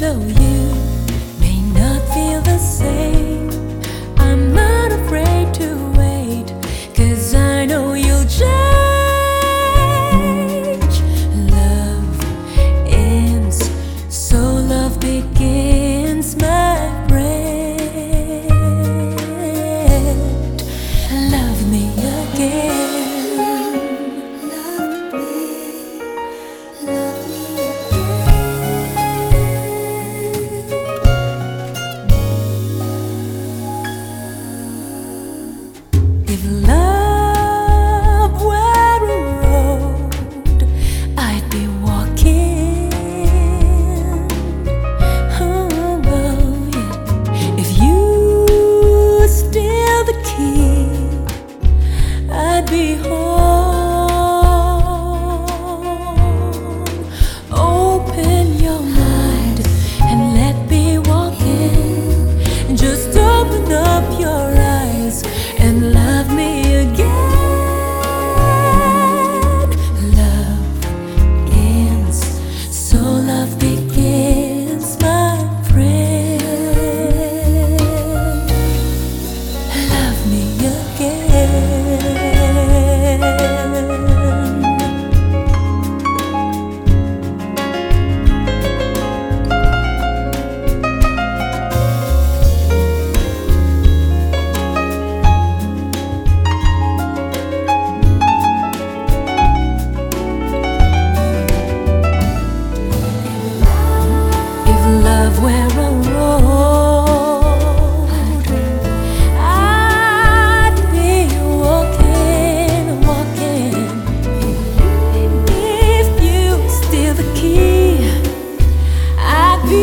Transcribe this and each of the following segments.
though you may not feel the same, I'm not afraid to wait, 'cause I know you'll change. Love ends, so love begins, my friend. Love me again. If love were a road, I'd be walking. Oh, yeah. If you steal the key, I'd be home. Open your mind and let me walk in. Just open up your eyes and love me again. Love ends, so love begins, my friend. Love me again. Love were a road, I'd be walking, walking. If you steal the key, I'd be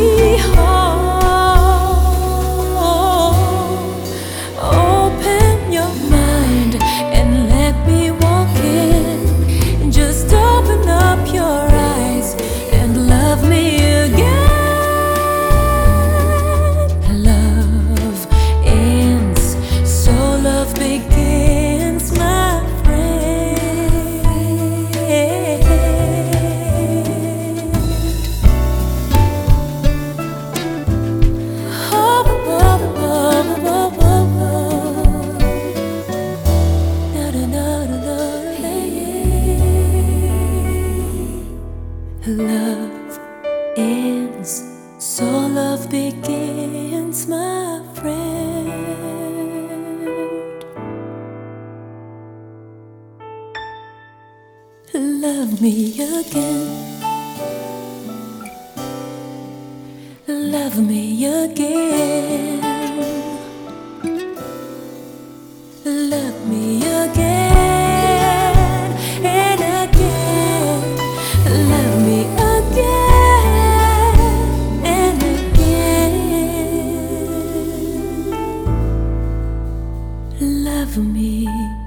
home. Open your mind and let me walk in. Just open up your eyes and love me again. Begins, my friend. Oh, na, na, na, na, na, yeah. Love ends, so love begins, my friend. Love me again. Love me again. Love me again and again. Love me again and again. Love me.